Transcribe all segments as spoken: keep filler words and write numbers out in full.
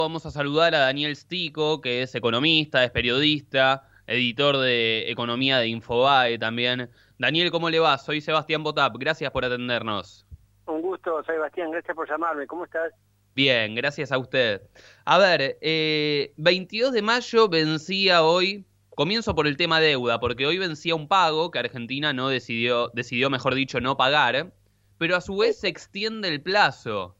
Vamos a saludar a Daniel Stico, que es economista, es periodista, editor de Economía de Infobae también. Daniel, ¿cómo le va? Soy Sebastián Botap, gracias por atendernos. Un gusto, Sebastián, gracias por llamarme. ¿Cómo estás? Bien, gracias a usted. A ver, eh, veintidós de mayo vencía hoy, comienzo por el tema deuda, porque hoy vencía un pago que Argentina no decidió, decidió, mejor dicho, no pagar, pero a su vez se Esto, extiende el plazo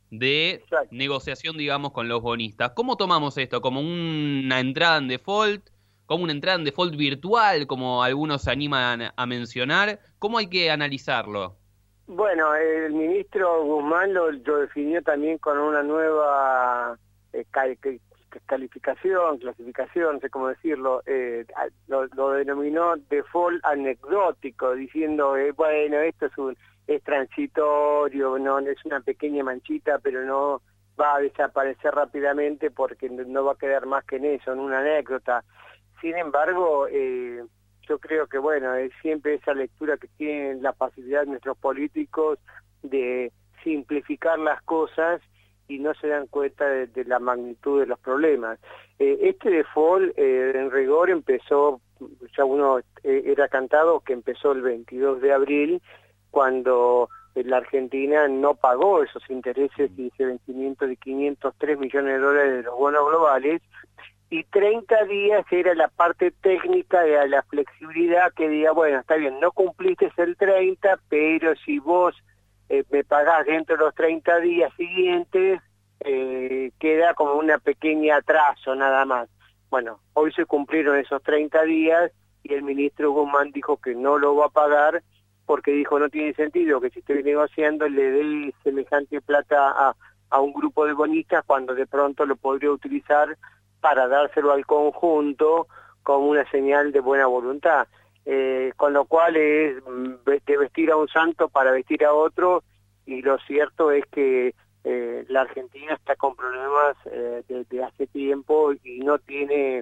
de exacto. negociación, digamos, con los bonistas. ¿Cómo tomamos esto? ¿Como una entrada en default? ¿Como una entrada en default virtual, como algunos se animan a mencionar? ¿Cómo hay que analizarlo? Bueno, el ministro Guzmán lo, lo definió también con una nueva eh, cal- que- calificación, clasificación, no sé cómo decirlo, eh, a- lo, lo denominó default anecdótico, diciendo, eh, bueno, esto es un es transitorio, no es una pequeña manchita, pero no va a desaparecer rápidamente porque no no va a quedar más que en eso, en una anécdota. Sin embargo, eh, yo creo que, bueno, es siempre esa lectura que tienen la facilidad de nuestros políticos de simplificar las cosas y no se dan cuenta de, de la magnitud de los problemas. Eh, este default, eh, en rigor, empezó, ya uno eh, era cantado que empezó el veintidós de abril, cuando la Argentina no pagó esos intereses y ese vencimiento de quinientos tres millones de dólares de los bonos globales, y treinta días era la parte técnica de la flexibilidad que diga, bueno, está bien, no cumpliste el treinta, pero si vos eh, me pagás dentro de los treinta días siguientes, eh, queda como una pequeña atraso nada más. Bueno, hoy se cumplieron esos treinta días y el ministro Guzmán dijo que no lo va a pagar porque dijo no tiene sentido que si estoy negociando le dé semejante plata a, a un grupo de bonistas cuando de pronto lo podría utilizar para dárselo al conjunto como una señal de buena voluntad. Eh, con lo cual es de vestir a un santo para vestir a otro, y lo cierto es que eh, la Argentina está con problemas eh, desde hace tiempo y no tiene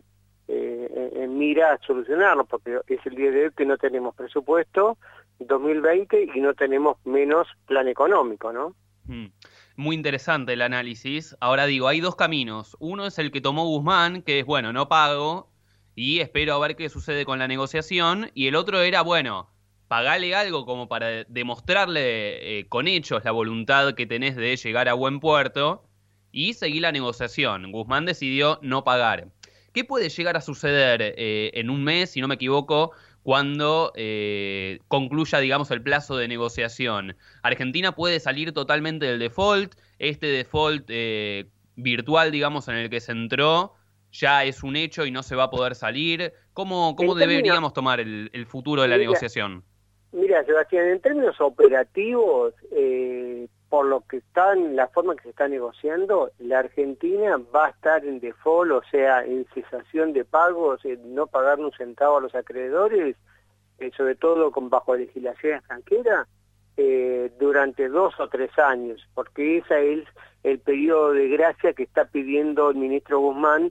eh, en mira solucionarlo, porque es el día de hoy que no tenemos presupuesto dos mil veinte y no tenemos menos plan económico, ¿no? Mm. Muy interesante el análisis. Ahora digo, hay dos caminos. Uno es el que tomó Guzmán, que es, bueno, no pago y espero a ver qué sucede con la negociación. Y el otro era, bueno, pagale algo como para demostrarle eh, con hechos la voluntad que tenés de llegar a buen puerto y seguir la negociación. Guzmán decidió no pagar. ¿Qué puede llegar a suceder eh, en un mes, si no me equivoco, cuando eh, concluya, digamos, el plazo de negociación? Argentina puede salir totalmente del default, este default eh, virtual, digamos, en el que se entró, ya es un hecho y no se va a poder salir. ¿Cómo, cómo En términos, deberíamos tomar el, el futuro de la mira, negociación? Mira, Sebastián, en términos operativos, eh, por lo que están, la forma que se está negociando, la Argentina va a estar en default, o sea, en cesación de pagos, en no pagar un centavo a los acreedores, eh, sobre todo con bajo legislación extranjera, eh, durante dos o tres años, porque ese es el periodo de gracia que está pidiendo el ministro Guzmán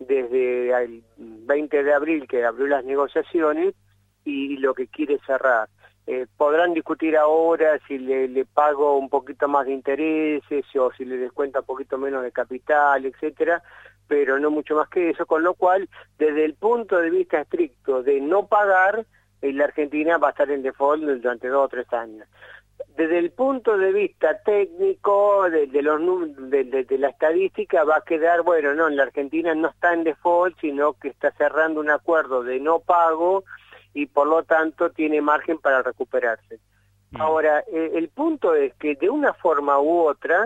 desde el veinte de abril, que abrió las negociaciones, y lo que quiere cerrar. Eh, podrán discutir ahora si le, le pago un poquito más de intereses o si le descuenta un poquito menos de capital, etcétera, pero no mucho más que eso, con lo cual, desde el punto de vista estricto de no pagar, eh, la Argentina va a estar en default durante dos o tres años. Desde el punto de vista técnico, de, de, los, de, de, de la estadística, va a quedar, bueno, no, la Argentina no está en default, sino que está cerrando un acuerdo de no pago, y por lo tanto tiene margen para recuperarse. Mm. Ahora, eh, el punto es que de una forma u otra,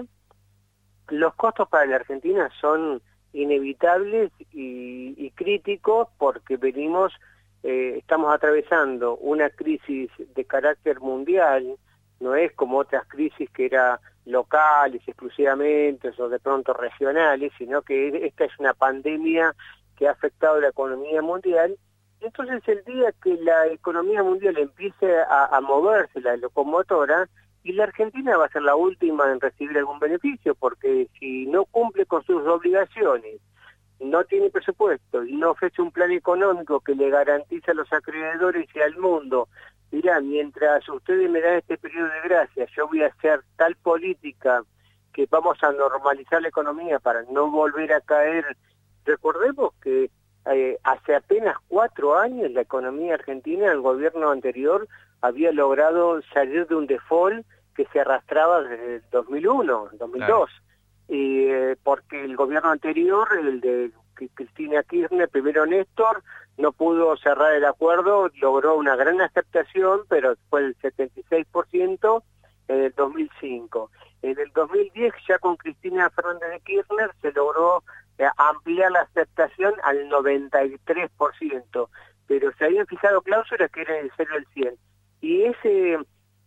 los costos para la Argentina son inevitables y, y críticos porque venimos, eh, estamos atravesando una crisis de carácter mundial, no es como otras crisis que eran locales exclusivamente o de pronto regionales, sino que esta es una pandemia que ha afectado la economía mundial. Entonces el día que la economía mundial empiece a, a moverse, la locomotora, y la Argentina va a ser la última en recibir algún beneficio, porque si no cumple con sus obligaciones, no tiene presupuesto y no ofrece un plan económico que le garantice a los acreedores y al mundo, mira, mientras ustedes me dan este periodo de gracia, yo voy a hacer tal política que vamos a normalizar la economía para no volver a caer. Recordemos que eh, hace apenas cuatro años la economía argentina, el gobierno anterior, había logrado salir de un default que se arrastraba desde el dos mil uno, dos mil dos. Claro. Y, eh, porque el gobierno anterior, el de Cristina Kirchner, primero Néstor, no pudo cerrar el acuerdo, logró una gran aceptación, pero fue el setenta y seis por ciento en el dos mil cinco. En el dos mil diez, ya con Cristina Fernández de Kirchner, se logró eh, ampliar la aceptación al noventa y tres por ciento, pero se habían fijado cláusulas que eran el cero al cien. Y ese,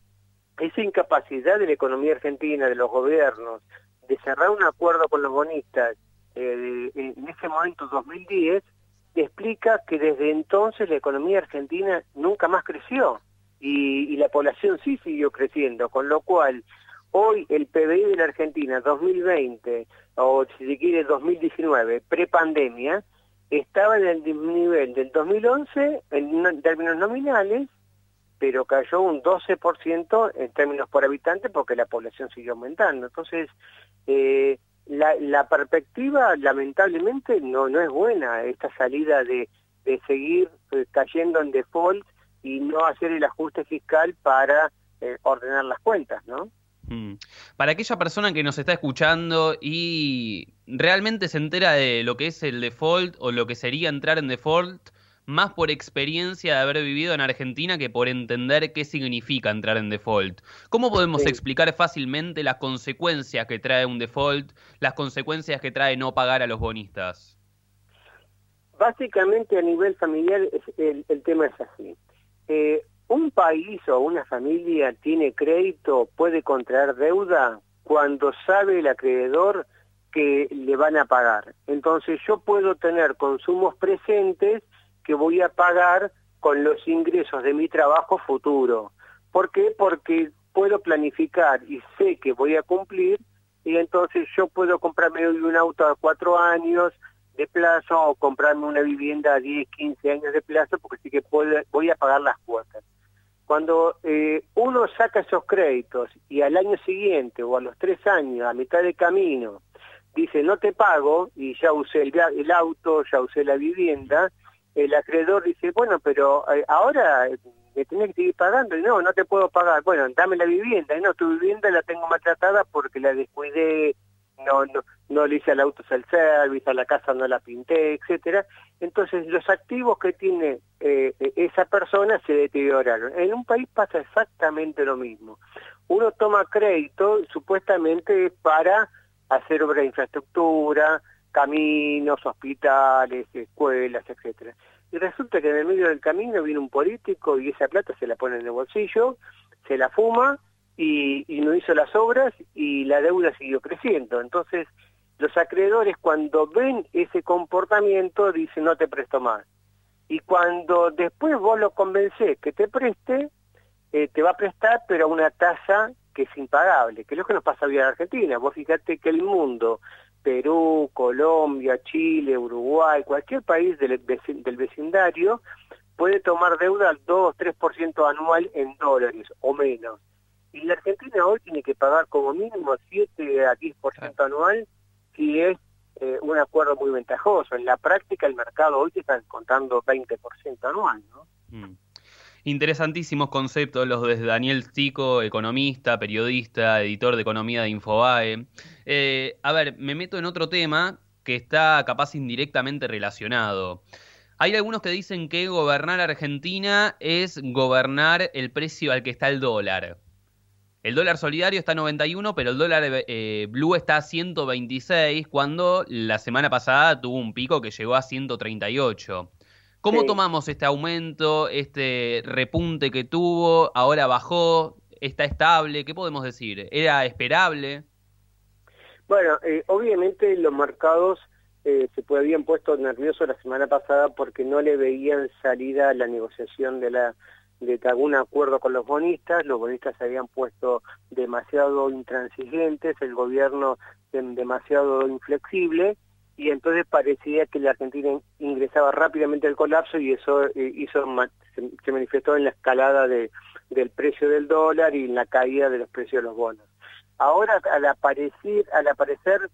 esa incapacidad de la economía argentina, de los gobiernos, de cerrar un acuerdo con los bonistas, eh, en ese momento, dos mil diez, explica que desde entonces la economía argentina nunca más creció y, y la población sí siguió creciendo, con lo cual hoy el P B I de la Argentina dos mil veinte, o si se quiere dos mil diecinueve, prepandemia, estaba en el nivel del dos mil once en términos nominales, pero cayó un doce por ciento en términos por habitante porque la población siguió aumentando. Entonces, eh, la, la perspectiva lamentablemente no, no es buena, esta salida de, de seguir eh, cayendo en default y no hacer el ajuste fiscal para eh, ordenar las cuentas, ¿no? Mm. Para aquella persona que nos está escuchando y realmente se entera de lo que es el default o lo que sería entrar en default, más por experiencia de haber vivido en Argentina que por entender qué significa entrar en default. ¿Cómo podemos sí. explicar fácilmente las consecuencias que trae un default, las consecuencias que trae no pagar a los bonistas? Básicamente a nivel familiar el, el tema es así. Eh, un país o una familia tiene crédito, puede contraer deuda cuando sabe el acreedor que le van a pagar. Entonces yo puedo tener consumos presentes que voy a pagar con los ingresos de mi trabajo futuro. ¿Por qué? Porque puedo planificar y sé que voy a cumplir, y entonces yo puedo comprarme un auto a cuatro años de plazo o comprarme una vivienda a diez, quince años de plazo, porque sí que puedo, voy a pagar las cuotas. Cuando eh, uno saca esos créditos y al año siguiente o a los tres años, a mitad de camino, dice no te pago y ya usé el, el auto, ya usé la vivienda, el acreedor dice, bueno, pero eh, ahora me tenés que seguir pagando, y no, no te puedo pagar, bueno, dame la vivienda, y no, tu vivienda la tengo maltratada porque la descuidé, no, no, no le hice al auto self-service, a la casa no la pinté, etcétera. Entonces los activos que tiene eh, esa persona se deterioraron. En un país pasa exactamente lo mismo. Uno toma crédito supuestamente para hacer obras de infraestructura, caminos, hospitales, escuelas, etcétera. Y resulta que en el medio del camino viene un político y esa plata se la pone en el bolsillo, se la fuma y, y no hizo las obras y la deuda siguió creciendo. Entonces, los acreedores cuando ven ese comportamiento dicen no te presto más. Y cuando después vos lo convencés que te preste, eh, te va a prestar pero a una tasa que es impagable, que es lo que nos pasa hoy en Argentina. Vos fíjate que el mundo, Perú, Colombia, Chile, Uruguay, cualquier país del, del vecindario puede tomar deuda al dos, tres por ciento anual en dólares o menos. Y la Argentina hoy tiene que pagar como mínimo siete a diez por ciento anual si es eh, un acuerdo muy ventajoso. En la práctica el mercado hoy te está contando veinte por ciento anual, ¿no? Mm. Interesantísimos conceptos los de Daniel Tico, economista, periodista, editor de economía de Infobae. Eh, a ver, me meto en otro tema que está capaz indirectamente relacionado. Hay algunos que dicen que gobernar Argentina es gobernar el precio al que está el dólar. El dólar solidario está a noventa y uno, pero el dólar eh, blue está a ciento veintiséis, cuando la semana pasada tuvo un pico que llegó a ciento treinta y ocho. ¿Cómo sí. tomamos este aumento, este repunte que tuvo, ahora bajó, está estable? ¿Qué podemos decir? ¿Era esperable? Bueno, eh, obviamente los mercados eh, se habían puesto nerviosos la semana pasada porque no le veían salida a la negociación de la de algún acuerdo con los bonistas. Los bonistas se habían puesto demasiado intransigentes, el gobierno demasiado inflexible, y entonces parecía que la Argentina ingresaba rápidamente al colapso, y eso eh, hizo se, se manifestó en la escalada de, del precio del dólar y en la caída de los precios de los bonos. Ahora al aparecer, al aparecer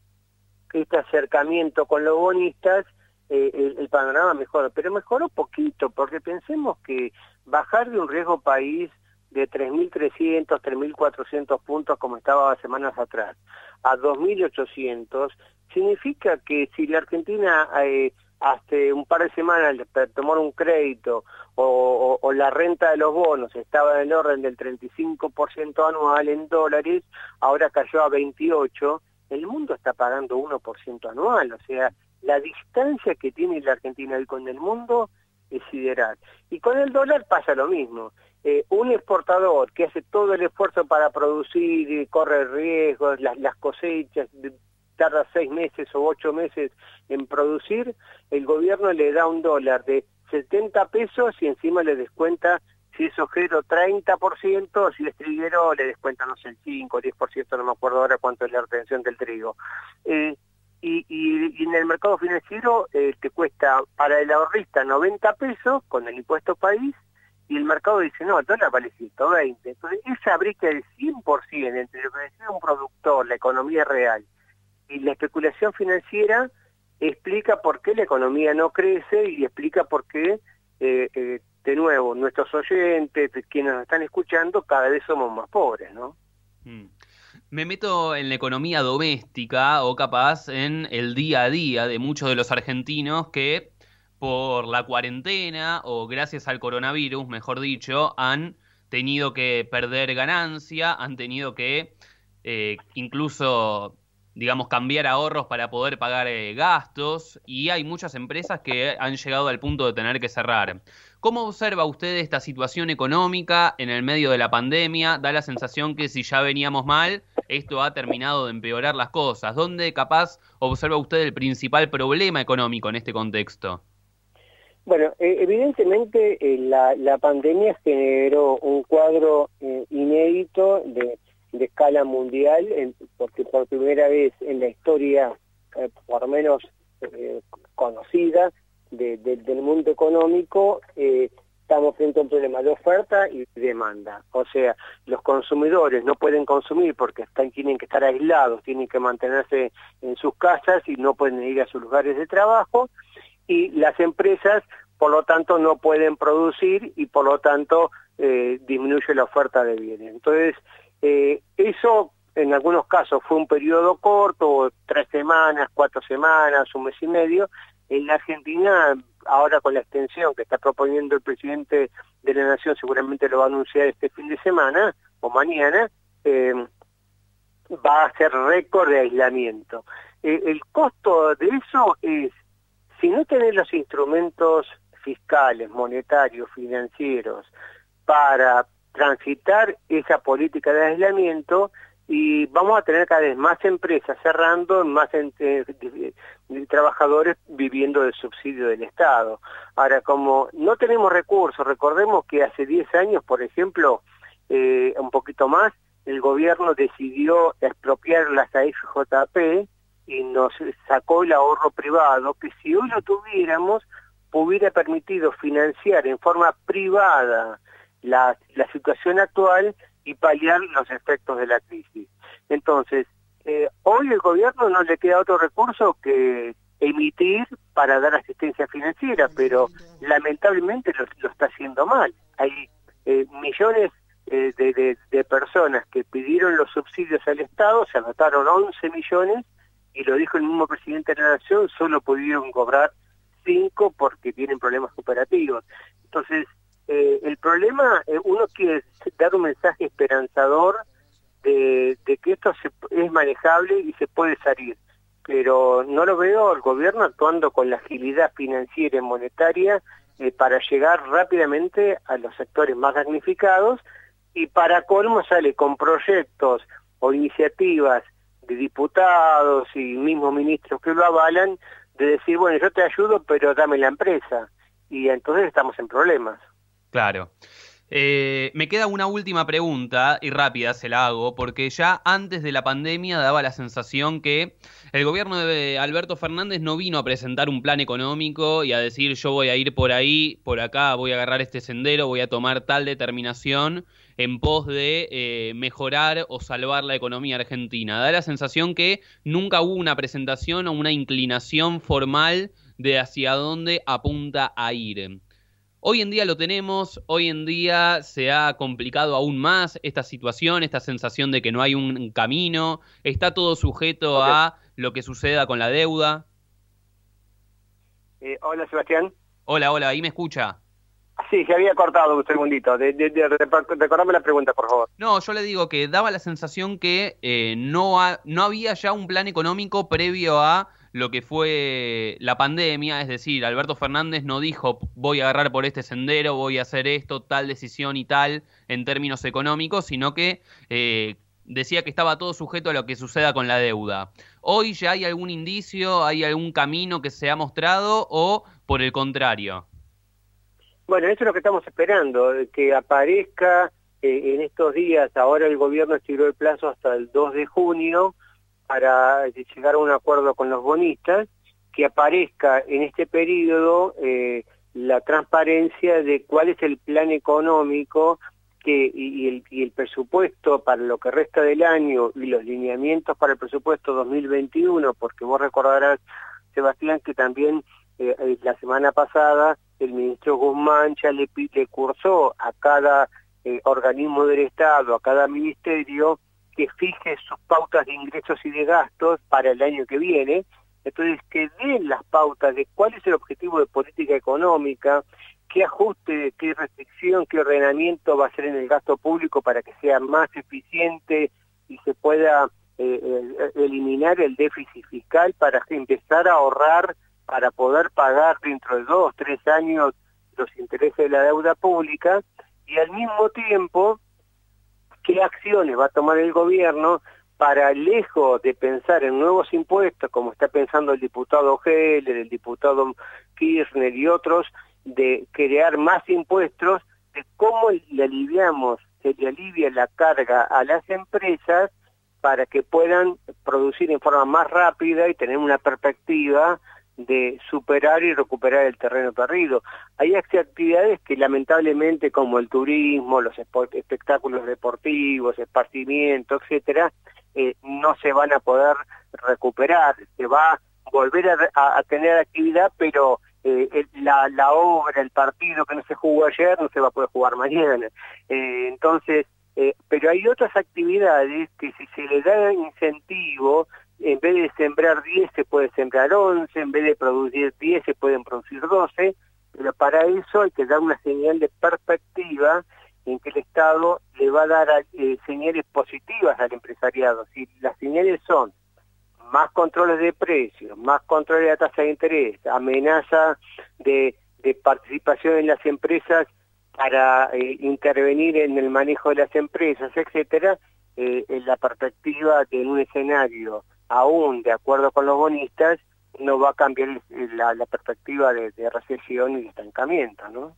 este acercamiento con los bonistas, eh, el, el panorama mejoró, pero mejoró poquito, porque pensemos que bajar de un riesgo país de tres mil trescientos, tres mil cuatrocientos puntos como estaba semanas atrás, a dos mil ochocientos, significa que si la Argentina eh, hace un par de semanas para tomar un crédito o, o, o la renta de los bonos estaba en el orden del treinta y cinco por ciento anual en dólares, ahora cayó a veintiocho, el mundo está pagando uno por ciento anual, o sea, la distancia que tiene la Argentina hoy con el mundo es sideral. Y con el dólar pasa lo mismo. Eh, un exportador que hace todo el esfuerzo para producir y corre riesgos, las, las cosechas, tarda seis meses o ocho meses en producir, el gobierno le da un dólar de setenta pesos y encima le descuenta, si es ojero, treinta por ciento, si es triguero le descuenta, no sé, el cinco o diez por ciento, no me acuerdo ahora cuánto es la retención del trigo. Eh, y, y, y en el mercado financiero eh, te cuesta para el ahorrista noventa pesos con el impuesto país, y el mercado dice, no, el dólar vale ciento veinte. Entonces, esa brecha del cien por ciento entre lo que decide un productor, la economía real, y la especulación financiera, explica por qué la economía no crece y explica por qué, eh, eh, de nuevo, nuestros oyentes, quienes nos están escuchando, cada vez somos más pobres, ¿no? Mm. Me meto en la economía doméstica o capaz en el día a día de muchos de los argentinos que por la cuarentena o gracias al coronavirus, mejor dicho, han tenido que perder ganancia, han tenido que eh, incluso, digamos, cambiar ahorros para poder pagar eh, gastos, y hay muchas empresas que han llegado al punto de tener que cerrar. ¿Cómo observa usted esta situación económica en el medio de la pandemia? Da la sensación que si ya veníamos mal, esto ha terminado de empeorar las cosas. ¿Dónde capaz observa usted el principal problema económico en este contexto? Bueno, eh, evidentemente eh, la, la pandemia generó un cuadro eh, inédito de, de escala mundial, en, porque por primera vez en la historia, eh, por lo menos eh, conocida, de, de, del mundo económico, eh, estamos frente a un problema de oferta y demanda. O sea, los consumidores no pueden consumir porque están, tienen que estar aislados, tienen que mantenerse en sus casas y no pueden ir a sus lugares de trabajo, y las empresas, por lo tanto, no pueden producir y por lo tanto eh, disminuye la oferta de bienes. Entonces, eh, eso en algunos casos fue un periodo corto, tres semanas, cuatro semanas, un mes y medio. En la Argentina, ahora con la extensión que está proponiendo el presidente de la Nación, seguramente lo va a anunciar este fin de semana o mañana, eh, va a ser récord de aislamiento. Eh, el costo de eso es, si no tenés los instrumentos fiscales, monetarios, financieros, para transitar esa política de aislamiento, y vamos a tener cada vez más empresas cerrando, más eh, trabajadores viviendo del subsidio del Estado. Ahora, como no tenemos recursos, recordemos que hace diez años, por ejemplo, eh, un poquito más, el gobierno decidió expropiar las A F J P y nos sacó el ahorro privado, que si hoy lo tuviéramos, hubiera permitido financiar en forma privada la, la situación actual y paliar los efectos de la crisis. Entonces, eh, hoy el gobierno no le queda otro recurso que emitir para dar asistencia financiera, pero lamentablemente lo, lo está haciendo mal. Hay eh, millones eh, de, de, de personas que pidieron los subsidios al Estado, se anotaron once millones, y lo dijo el mismo presidente de la Nación, solo pudieron cobrar cinco porque tienen problemas operativos. Entonces, eh, el problema, eh, uno quiere dar un mensaje esperanzador de, de que esto se, es manejable y se puede salir, pero no lo veo al gobierno actuando con la agilidad financiera y monetaria eh, para llegar rápidamente a los sectores más damnificados, y para colmo sale con proyectos o iniciativas de diputados y mismos ministros que lo avalan, de decir, bueno, yo te ayudo, pero dame la empresa. Y entonces estamos en problemas. Claro. Eh, me queda una última pregunta, y rápida se la hago, porque ya antes de la pandemia daba la sensación que El gobierno de Alberto Fernández no vino a presentar un plan económico y a decir yo voy a ir por ahí, por acá, voy a agarrar este sendero, voy a tomar tal determinación en pos de eh, mejorar o salvar la economía argentina. Da la sensación que nunca hubo una presentación o una inclinación formal de hacia dónde apunta a ir. Hoy en día lo tenemos, hoy en día se ha complicado aún más esta situación, esta sensación de que no hay un camino, está todo sujeto Okay. a lo que suceda con la deuda. Eh, hola, Sebastián. Hola, hola, ¿ahí me escucha? Sí, se había cortado un segundito. De, de, de, recordame la pregunta, por favor. No, yo le digo que daba la sensación que eh, no, ha, no había ya un plan económico previo a lo que fue la pandemia, es decir, Alberto Fernández no dijo voy a agarrar por este sendero, voy a hacer esto, tal decisión y tal en términos económicos, sino que eh, decía que estaba todo sujeto a lo que suceda con la deuda. ¿Hoy ya hay algún indicio, hay algún camino que se ha mostrado o por el contrario? Bueno, eso es lo que estamos esperando, que aparezca eh, en estos días. Ahora el gobierno estiró el plazo hasta el dos de junio para llegar a un acuerdo con los bonistas, que aparezca en este periodo eh, la transparencia de cuál es el plan económico que, y, y, el, y el presupuesto para lo que resta del año y los lineamientos para el presupuesto dos mil veintiuno, porque vos recordarás, Sebastián, que también eh, la semana pasada el ministro Guzmán ya le, le cursó a cada eh, organismo del Estado, a cada ministerio, que fije sus pautas de ingresos y de gastos para el año que viene. Entonces, que den las pautas de cuál es el objetivo de política económica, qué ajuste, qué restricción, qué ordenamiento va a hacer en el gasto público para que sea más eficiente y se pueda eh, eh, eliminar el déficit fiscal para empezar a ahorrar, para poder pagar dentro de dos, tres años los intereses de la deuda pública, y al mismo tiempo, qué acciones va a tomar el gobierno para, lejos de pensar en nuevos impuestos, como está pensando el diputado Heller, el diputado Kirchner y otros, de crear más impuestos, de cómo le aliviamos, se le alivia la carga a las empresas para que puedan producir en forma más rápida y tener una perspectiva de superar y recuperar el terreno perdido. Hay actividades que lamentablemente, como el turismo, los espectáculos deportivos, esparcimiento, etcétera, eh, no se van a poder recuperar. Se va a volver a, a tener actividad, pero eh, el, la, la obra, el partido que no se jugó ayer, no se va a poder jugar mañana. Eh, entonces, eh, pero hay otras actividades que si se le da incentivo, en vez de sembrar diez se puede sembrar once, en vez de producir diez se pueden producir doce, pero para eso hay que dar una señal de perspectiva en que el Estado le va a dar eh, señales positivas al empresariado. Si las señales son más controles de precios, más controles de la tasa de interés, amenaza de, de participación en las empresas para eh, intervenir en el manejo de las empresas, etcétera, eh, en la perspectiva de un escenario aún de acuerdo con los bonistas, no va a cambiar la, la perspectiva de, de recesión y de estancamiento, ¿no?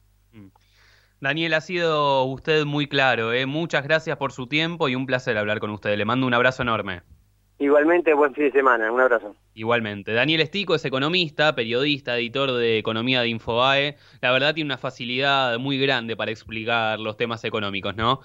Daniel, ha sido usted muy claro, ¿eh? Muchas gracias por su tiempo y un placer hablar con usted. Le mando un abrazo enorme. Igualmente, buen fin de semana. Un abrazo. Igualmente. Daniel Estico es economista, periodista, editor de Economía de Infobae. La verdad tiene una facilidad muy grande para explicar los temas económicos, ¿no?